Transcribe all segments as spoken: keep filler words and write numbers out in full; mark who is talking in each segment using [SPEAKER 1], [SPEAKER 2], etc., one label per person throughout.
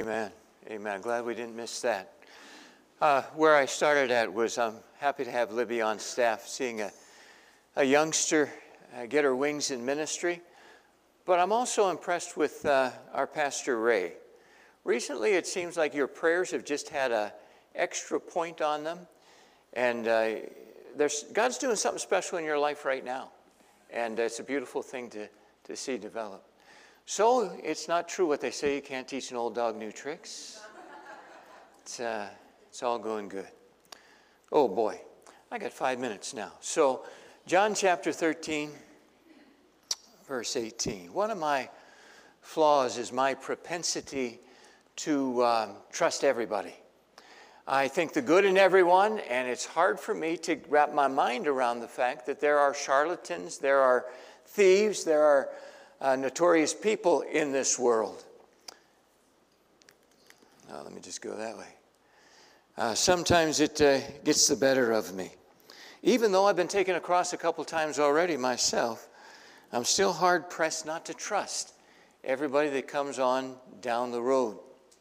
[SPEAKER 1] Amen. Amen. Glad we didn't miss that. Uh, where I started at was I'm happy to have Libby on staff, seeing a, a youngster uh, get her wings in ministry. But I'm also impressed with uh, our Pastor Ray. Recently, it seems like your prayers have just had an extra point on them. And uh, there's, God's doing something special in your life right now. And it's a beautiful thing to, to see develop. So it's not true what they say, you can't teach an old dog new tricks. It's, uh, it's all going good. Oh boy, I got five minutes now. So John chapter thirteen, verse eighteen. One of my flaws is my propensity to um, trust everybody. I think the good in everyone, and it's hard for me to wrap my mind around the fact that there are charlatans, there are thieves, there are uh, notorious people in this world. Oh, let me just go that way. Uh, sometimes it uh, gets the better of me. Even though I've been taken across a couple times already myself, I'm still hard-pressed not to trust everybody that comes on down the road.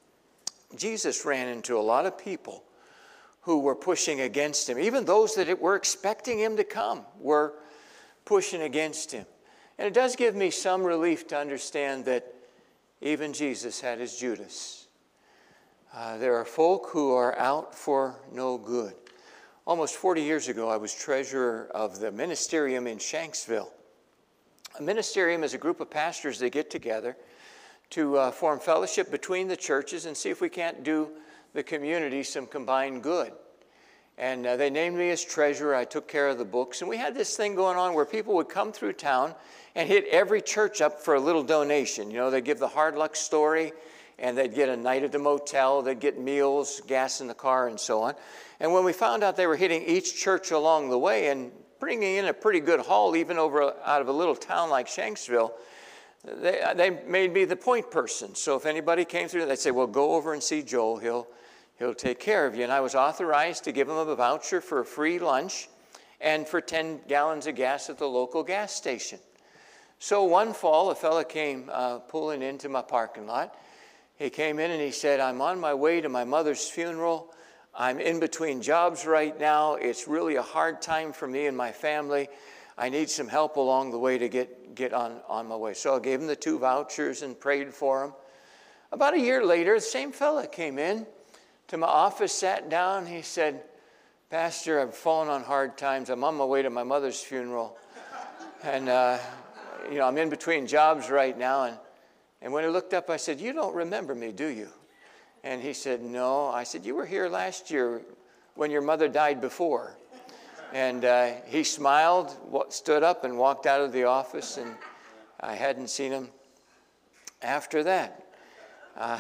[SPEAKER 1] Jesus ran into a lot of people who were pushing against him. Even those that were expecting him to come were pushing against him. And it does give me some relief to understand that even Jesus had his Judas. Uh, there are folk who are out for no good. Almost forty years ago, I was treasurer of the ministerium in Shanksville. A ministerium is a group of pastors that get together to uh, form fellowship between the churches and see if we can't do the community some combined good. And uh, they named me as treasurer. I took care of the books. And we had this thing going on where people would come through town and hit every church up for a little donation. You know, they'd give the hard luck story, and they'd get a night at the motel. They'd get meals, gas in the car, and so on. And when we found out they were hitting each church along the way and bringing in a pretty good haul, even over out of a little town like Shanksville, They, they made me the point person. So if anybody came through, they'd say, well, go over and see Joel. He'll, he'll take care of you. And I was authorized to give him a voucher for a free lunch and for ten gallons of gas at the local gas station. So one fall, a fella came uh, pulling into my parking lot. He came in and he said, I'm on my way to my mother's funeral. I'm in between jobs right now. It's really a hard time for me and my family. I need some help along the way to get, get on, on my way. So I gave him the two vouchers and prayed for him. About a year later, the same fella came in to my office, sat down. He said, Pastor, I've fallen on hard times. I'm on my way to my mother's funeral. And, uh, you know, I'm in between jobs right now. And, and when he looked up, I said, you don't remember me, do you? And he said, no. I said, you were here last year when your mother died before. And uh, he smiled, stood up, and walked out of the office, and I hadn't seen him after that. Uh,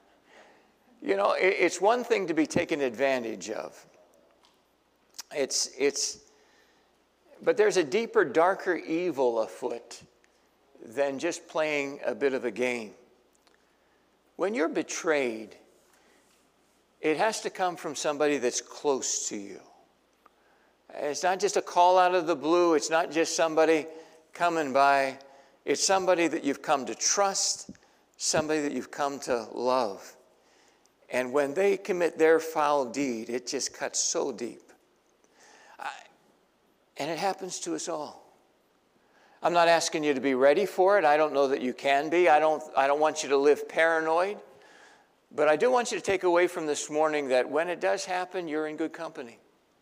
[SPEAKER 1] you know, it, it's one thing to be taken advantage of. It's, it's, but there's a deeper, darker evil afoot than just playing a bit of a game. When you're betrayed, it has to come from somebody that's close to you. It's not just a call out of the blue. It's not just somebody coming by. It's somebody that you've come to trust, somebody that you've come to love. And when they commit their foul deed, it just cuts so deep. I, and it happens to us all. I'm not asking you to be ready for it. I don't know that you can be. I don't, I don't want you to live paranoid. But I do want you to take away from this morning that when it does happen, you're in good company.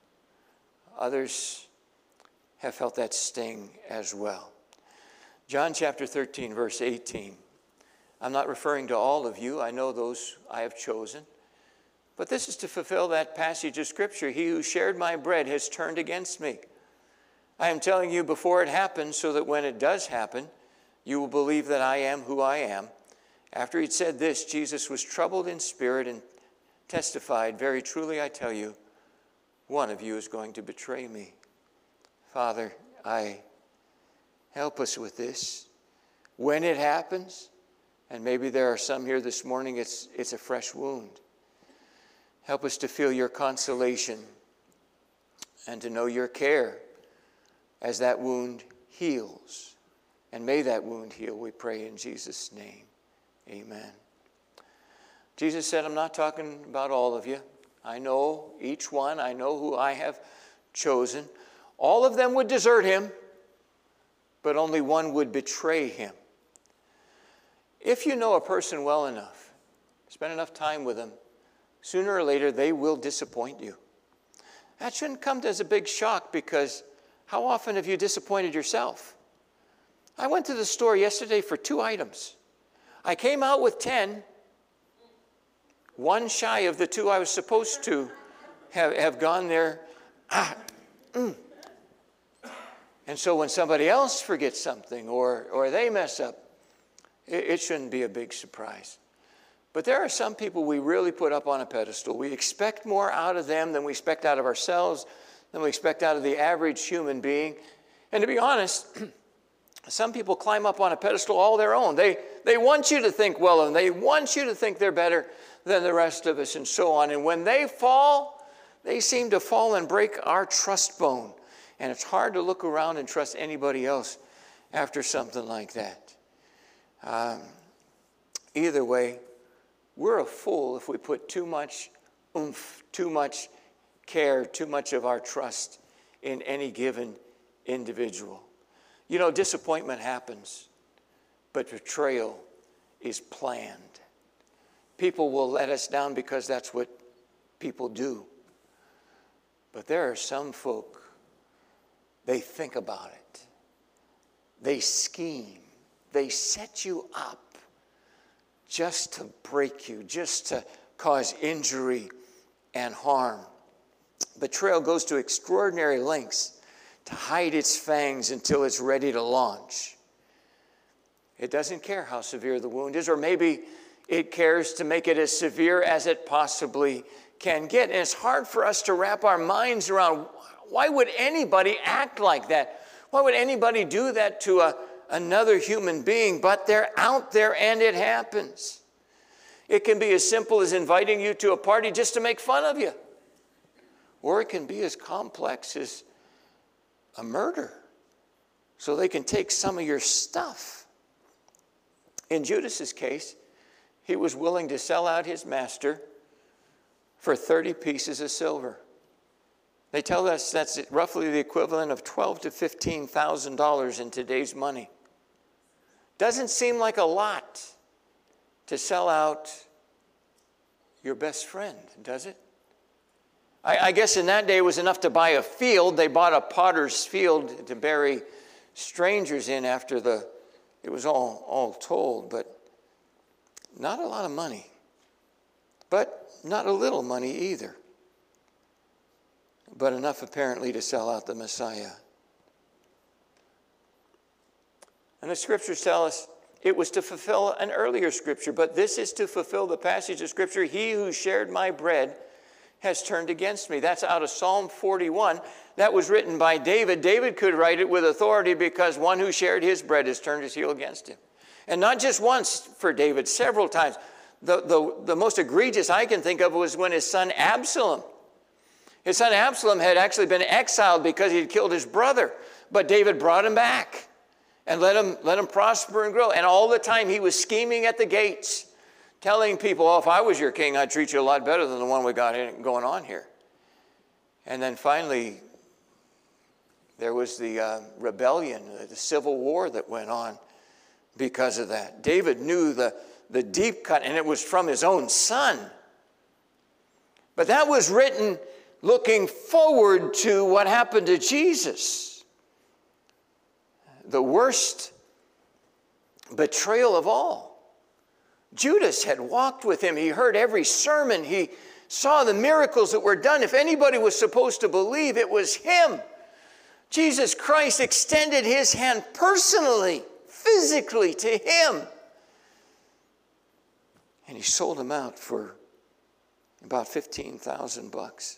[SPEAKER 1] Others have felt that sting as well. John chapter thirteen, verse eighteen. I'm not referring to all of you. I know those I have chosen. But this is to fulfill that passage of Scripture. He who shared my bread has turned against me. I am telling you before it happens, so that when it does happen, you will believe that I am who I am. After he'd said this, Jesus was troubled in spirit and testified, very truly I tell you, one of you is going to betray me. Father, I help us with this. When it happens, and maybe there are some here this morning, it's, it's a fresh wound. Help us to feel your consolation and to know your care as that wound heals. And may that wound heal, we pray in Jesus' name. Amen. Jesus said, I'm not talking about all of you. I know each one. I know who I have chosen. All of them would desert him, but only one would betray him. If you know a person well enough, spend enough time with them, sooner or later they will disappoint you. That shouldn't come as a big shock, because how often have you disappointed yourself? I went to the store yesterday for two items. I came out with ten, one shy of the two I was supposed to have, have gone there. Ah, mm. And so when somebody else forgets something or, or they mess up, it, it shouldn't be a big surprise. But there are some people we really put up on a pedestal. We expect more out of them than we expect out of ourselves, than we expect out of the average human being. And to be honest, some people climb up on a pedestal all their own. They, they want you to think well of them. They want you to think they're better than the rest of us, and so on. And when they fall, they seem to fall and break our trust bone. And it's hard to look around and trust anybody else after something like that. Um, either way, we're a fool if we put too much oomph, too much care, too much of our trust in any given individual. You know, disappointment happens, but betrayal is planned. People will let us down because that's what people do. But there are some folk, they think about it. They scheme. They set you up just to break you, just to cause injury and harm. Betrayal goes to extraordinary lengths to hide its fangs until it's ready to launch. It doesn't care how severe the wound is, or maybe it cares to make it as severe as it possibly can get. And it's hard for us to wrap our minds around, why would anybody act like that? Why would anybody do that to a, another human being? But they're out there and it happens. It can be as simple as inviting you to a party just to make fun of you. Or it can be as complex as a murder, so they can take some of your stuff. In Judas's case, he was willing to sell out his master for thirty pieces of silver. They tell us that's roughly the equivalent of twelve thousand to fifteen thousand dollars in today's money. Doesn't seem like a lot to sell out your best friend, does it? I, I guess in that day it was enough to buy a field. They bought a potter's field to bury strangers in after the, it was all, all told, but not a lot of money. But not a little money either. But enough apparently to sell out the Messiah. And the scriptures tell us it was to fulfill an earlier scripture, but this is to fulfill the passage of scripture, he who shared my bread has turned against me. That's out of Psalm forty-one. That was written by David. David could write it with authority because one who shared his bread has turned his heel against him. And not just once for David, several times. The, the, the most egregious I can think of was when his son Absalom. His son Absalom had actually been exiled because he had killed his brother. But David brought him back and let him, let him prosper and grow. And all the time he was scheming at the gates, telling people, oh, if I was your king, I'd treat you a lot better than the one we got going on here. And then finally, there was the uh, rebellion, the civil war that went on because of that. David knew the, the deep cut, and it was from his own son. But that was written looking forward to what happened to Jesus. The worst betrayal of all. Judas had walked with him. He heard every sermon. He saw the miracles that were done. If anybody was supposed to believe, it was him. Jesus Christ extended his hand personally, physically to him. And he sold him out for about fifteen thousand bucks.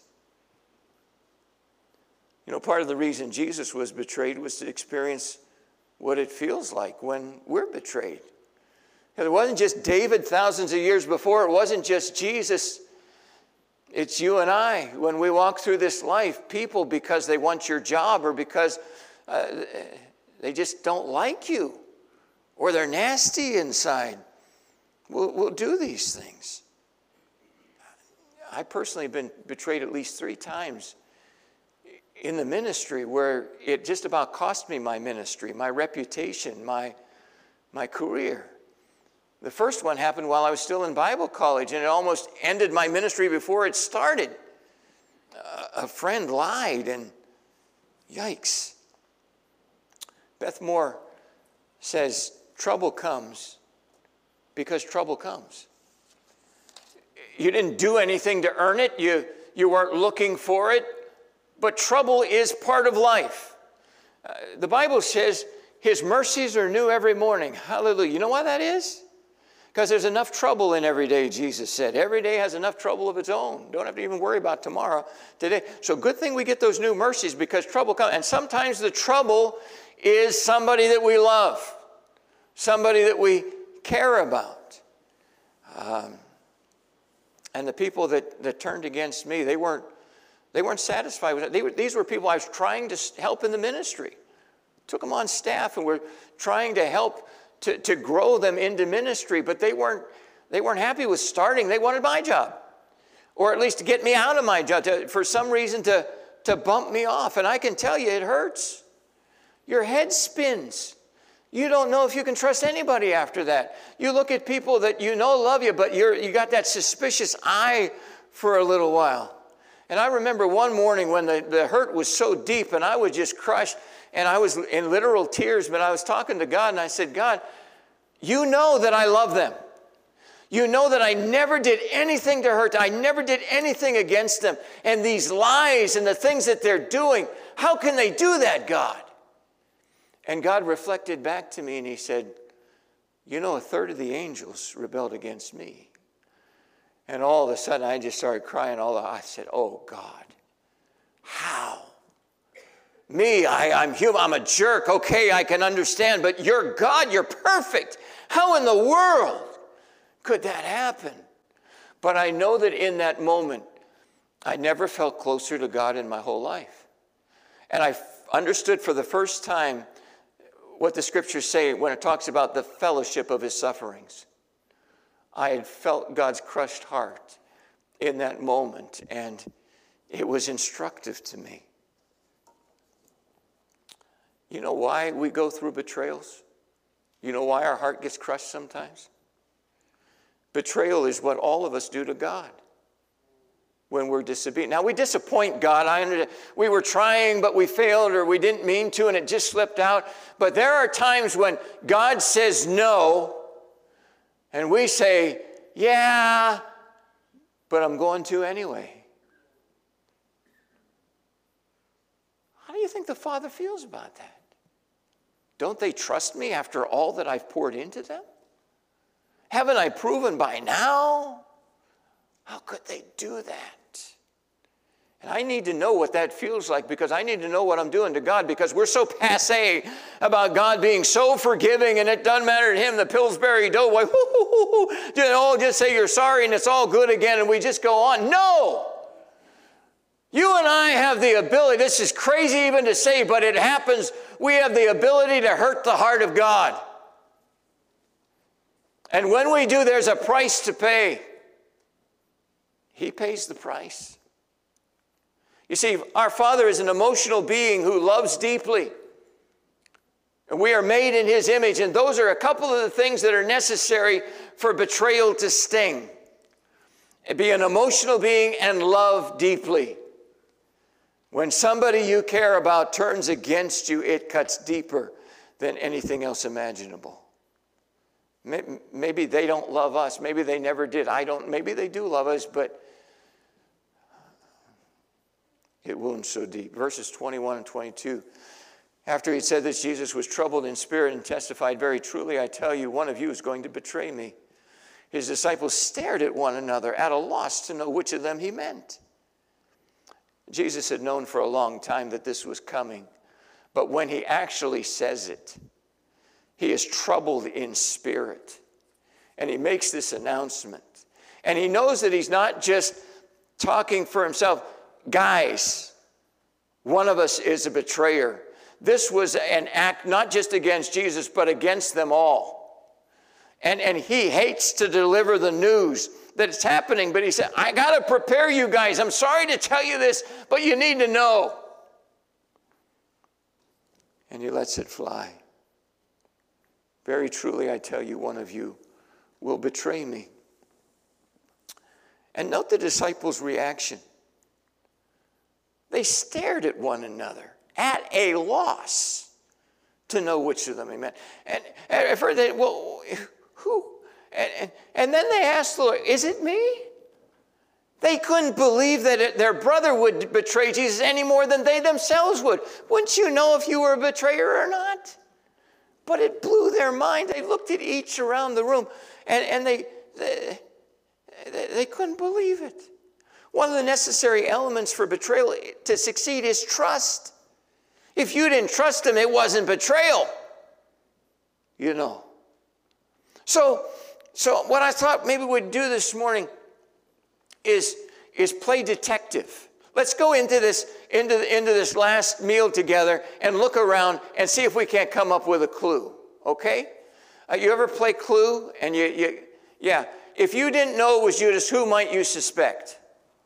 [SPEAKER 1] You know, part of the reason Jesus was betrayed was to experience what it feels like when we're betrayed. It wasn't just David thousands of years before. It wasn't just Jesus. It's you and I. When we walk through this life, people, because they want your job or because uh, they just don't like you or they're nasty inside, will will do these things. I personally have been betrayed at least three times in the ministry where it just about cost me my ministry, my reputation, my, my career. The first one happened while I was still in Bible college, and it almost ended my ministry before it started. Uh, a friend lied, and yikes. Beth Moore says, trouble comes because trouble comes. You didn't do anything to earn it. You, you weren't looking for it. But trouble is part of life. Uh, the Bible says his mercies are new every morning. Hallelujah. You know why that is? Because there's enough trouble in every day, Jesus said. Every day has enough trouble of its own. Don't have to even worry about tomorrow, today. So good thing we get those new mercies because trouble comes. And sometimes the trouble is somebody that we love, somebody that we care about. Um, and the people that, that turned against me, they weren't, they weren't satisfied with it. They were, these were people I was trying to help in the ministry. Took them on staff and we're trying to help to, to grow them into ministry, but they weren't, they weren't happy with starting. They wanted my job, or at least to get me out of my job, to, for some reason to, to bump me off. And I can tell you, it hurts. Your head spins. You don't know if you can trust anybody after that. You look at people that you know love you, but you're, you got that suspicious eye for a little while. And I remember one morning when the, the hurt was so deep and I was just crushed and I was in literal tears, but I was talking to God and I said, God, you know that I love them. You know that I never did anything to hurt them. I never did anything against them. And these lies and the things that they're doing, how can they do that, God? And God reflected back to me and he said, you know, a third of the angels rebelled against me. And all of a sudden I just started crying. All I said, oh God, how? Me, I, I'm human, I'm a jerk. Okay, I can understand, but you're God, you're perfect. How in the world could that happen? But I know that in that moment, I never felt closer to God in my whole life. And I understood for the first time what the scriptures say when it talks about the fellowship of his sufferings. I had felt God's crushed heart in that moment, and it was instructive to me. You know why we go through betrayals? You know why our heart gets crushed sometimes? Betrayal is what all of us do to God when we're disobedient. Now, we disappoint God. I understand. We were trying, but we failed, or we didn't mean to, and it just slipped out. But there are times when God says no, and we say, yeah, but I'm going to anyway. How do you think the Father feels about that? Don't they trust me after all that I've poured into them? Haven't I proven by now? How could they do that? And I need to know what that feels like, because I need to know what I'm doing to God, because we're so passé about God being so forgiving and it doesn't matter to him, the Pillsbury Doughboy, whoo, whoo, whoo, whoo, you know, just say you're sorry and it's all good again and we just go on. No! You and I have the ability, this is crazy even to say, but it happens, we have the ability to hurt the heart of God. And when we do, there's a price to pay. He pays the price. You see, our Father is an emotional being who loves deeply. And we are made in his image, and those are a couple of the things that are necessary for betrayal to sting. Be an emotional being and love deeply. When somebody you care about turns against you, it cuts deeper than anything else imaginable. Maybe they don't love us. Maybe they never did. I don't. Maybe they do love us, but it wounds so deep. Verses twenty-one and twenty-two. After he said this, Jesus was troubled in spirit and testified, very truly, I tell you, one of you is going to betray me. His disciples stared at one another, at a loss to know which of them he meant. Jesus had known for a long time that this was coming, but when he actually says it, he is troubled in spirit, and he makes this announcement. And he knows that he's not just talking for himself. Guys, one of us is a betrayer. This was an act not just against Jesus, but against them all. And, and he hates to deliver the news that it's happening, but he said, I got to prepare you guys. I'm sorry to tell you this, but you need to know. And he lets it fly. Very truly, I tell you, one of you will betray me. And note the disciples' reaction. They stared at one another, at a loss to know which of them he meant. And at first they, well, who? And, and, and then they asked the Lord, is it me? They couldn't believe that it, their brother would betray Jesus any more than they themselves would. Wouldn't you know if you were a betrayer or not? But it blew their mind. They looked at each around the room, and, and they, they, they couldn't believe it. One of the necessary elements for betrayal to succeed is trust. If you didn't trust him, it wasn't betrayal. You know. So, so what I thought maybe we'd do this morning is, is play detective. Let's go into this, into, into this last meal together and look around and see if we can't come up with a clue. Okay? Uh, you ever play Clue? And you, you, yeah. If you didn't know it was Judas, who might you suspect?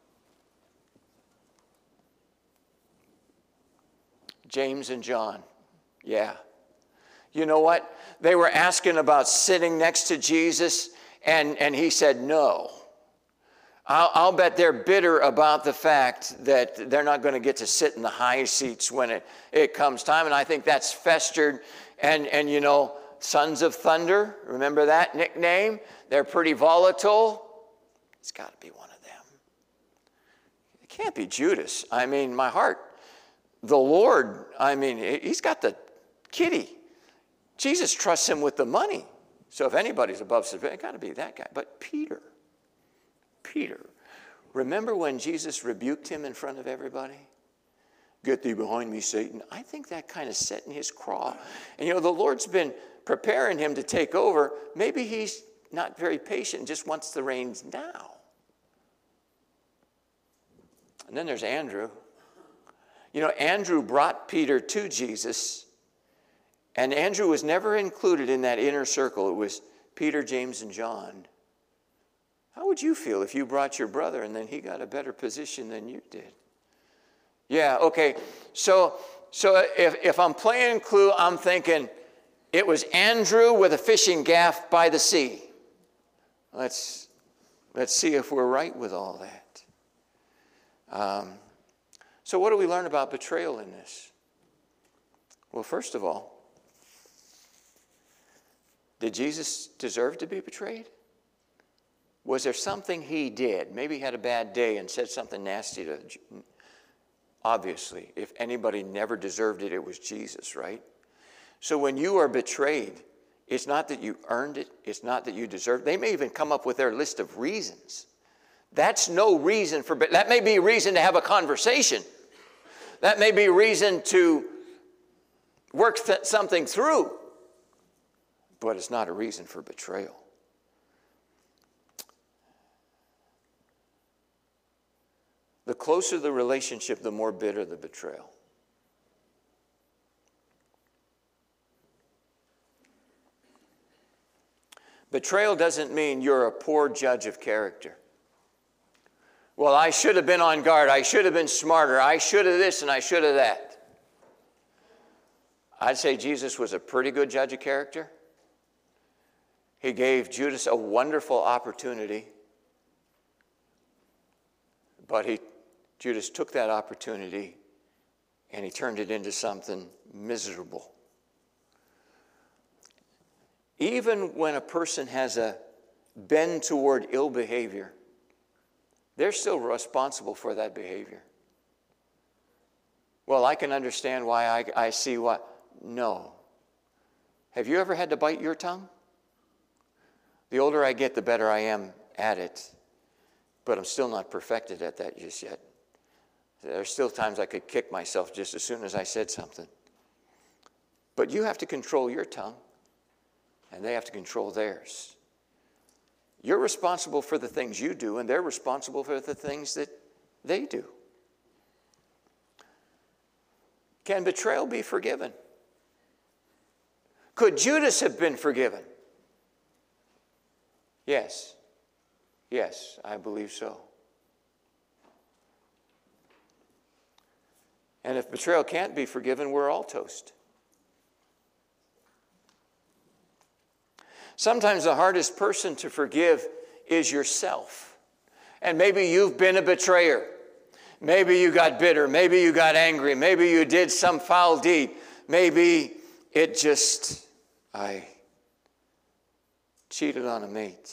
[SPEAKER 1] James and John. Yeah. You know what? They were asking about sitting next to Jesus, and, and he said no. I'll, I'll bet they're bitter about the fact that they're not going to get to sit in the high seats when it, it comes time. And I think that's festered. And, and, you know, Sons of Thunder, remember that nickname? They're pretty volatile. It's got to be one of them. It can't be Judas. I mean, my heart. The Lord, I mean, he's got the kitty. Jesus trusts him with the money. So if anybody's above suspicion, it's got to be that guy. But Peter, Peter, remember when Jesus rebuked him in front of everybody? Get thee behind me, Satan. I think that kind of set in his craw. And you know, the Lord's been preparing him to take over. Maybe he's not very patient, just wants the reins now. And then there's Andrew. You know, Andrew brought Peter to Jesus, and Andrew was never included in that inner circle. It was Peter, James, and John. How would you feel if you brought your brother and then he got a better position than you did? Yeah, okay. So, so if, if I'm playing Clue, I'm thinking it was Andrew with a fishing gaff by the sea. Let's, let's see if we're right with all that. Um, so what do we learn about betrayal in this? Well, first of all, did Jesus deserve to be betrayed? Was there something he did? Maybe he had a bad day and said something nasty to... Obviously, if anybody never deserved it, it was Jesus, right? So when you are betrayed, it's not that you earned it. It's not that you deserved it. They may even come up with their list of reasons. That's no reason for... That may be a reason to have a conversation. That may be a reason to work th- something through. But it's not a reason for betrayal. The closer the relationship, the more bitter the betrayal. Betrayal doesn't mean you're a poor judge of character. Well, I should have been on guard. I should have been smarter. I should have this and I should have that. I'd say Jesus was a pretty good judge of character. He gave Judas a wonderful opportunity. But he, Judas took that opportunity and he turned it into something miserable. Even when a person has a bend toward ill behavior, they're still responsible for that behavior. Well, I can understand why I, I see what. No. Have you ever had to bite your tongue? The older I get, the better I am at it. But I'm still not perfected at that just yet. There are still times I could kick myself just as soon as I said something. But you have to control your tongue, and they have to control theirs. You're responsible for the things you do, and they're responsible for the things that they do. Can betrayal be forgiven? Could Judas have been forgiven? Yes. Yes, I believe so. And if betrayal can't be forgiven, we're all toast. Sometimes the hardest person to forgive is yourself. And maybe you've been a betrayer. Maybe you got bitter. Maybe you got angry. Maybe you did some foul deed. Maybe it just, I cheated on a mate.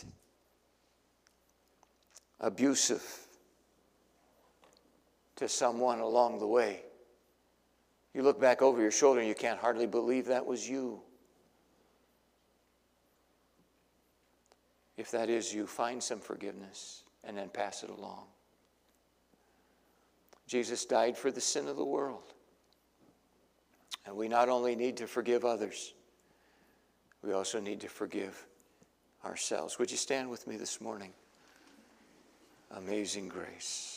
[SPEAKER 1] Abusive to someone along the way. You look back over your shoulder and you can't hardly believe that was you. If that is you, find some forgiveness and then pass it along. Jesus died for the sin of the world. And we not only need to forgive others, we also need to forgive ourselves. Would you stand with me this morning? Amazing grace.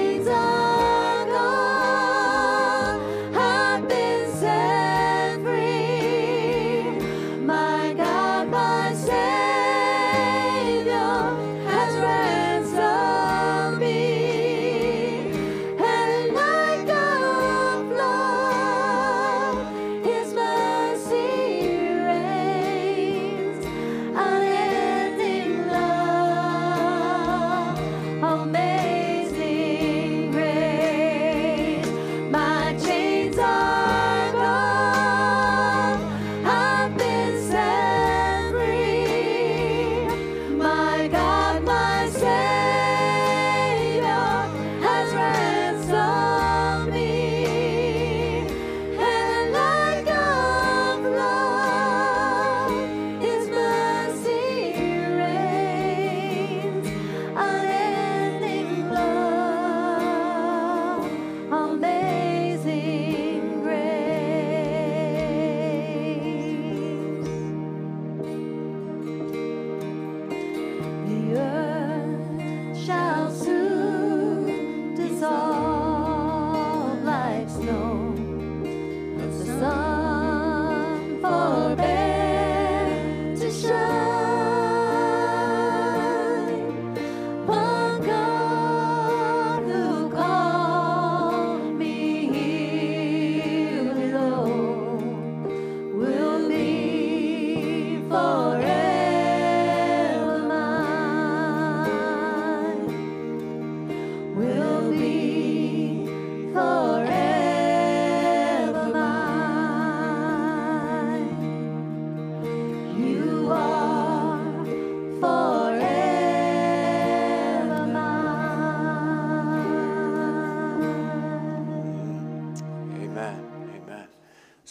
[SPEAKER 2] Chains are gone, I've been set free.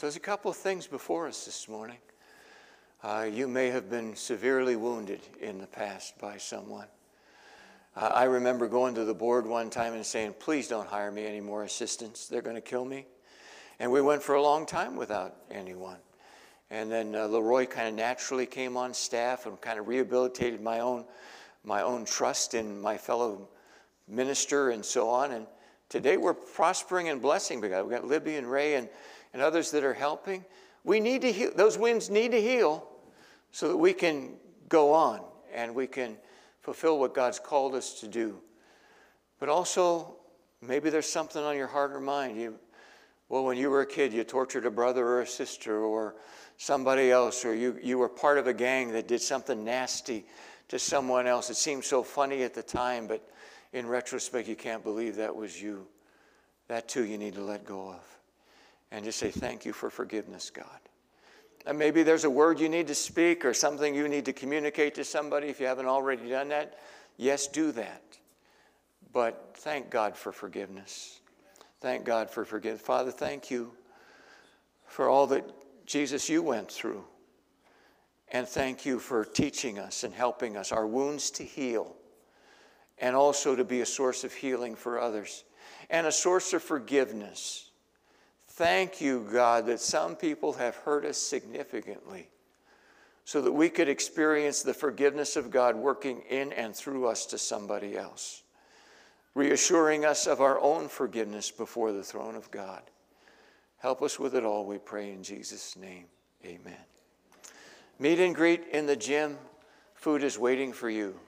[SPEAKER 1] there's a couple of things before us this morning. Uh, you may have been severely wounded in the past by someone. Uh, I remember going to the board one time and saying, please don't hire me any more assistants. They're going to kill me. And we went for a long time without anyone. And then uh, Leroy kind of naturally came on staff and kind of rehabilitated my own, my own trust in my fellow minister and so on. And today we're prospering and blessing because we've got Libby and Ray and, and others that are helping. We need to heal. Those wounds need to heal so that we can go on and we can fulfill what God's called us to do. But also, maybe there's something on your heart or mind. You, well, when you were a kid, you tortured a brother or a sister or somebody else, or you, you were part of a gang that did something nasty to someone else. It seemed so funny at the time, but in retrospect, you can't believe that was you. That too you need to let go of. And just say, thank you for forgiveness, God. And maybe there's a word you need to speak or something you need to communicate to somebody if you haven't already done that. Yes, do that. But thank God for forgiveness. Thank God for forgiveness. Father, thank you for all that, Jesus, you went through. And thank you for teaching us and helping us, our wounds to heal, and also to be a source of healing for others and a source of forgiveness. Thank you, God, that some people have hurt us significantly so that we could experience the forgiveness of God working in and through us to somebody else, reassuring us of our own forgiveness before the throne of God. Help us with it all, we pray in Jesus' name. Amen. Meet and greet in the gym. Food is waiting for you.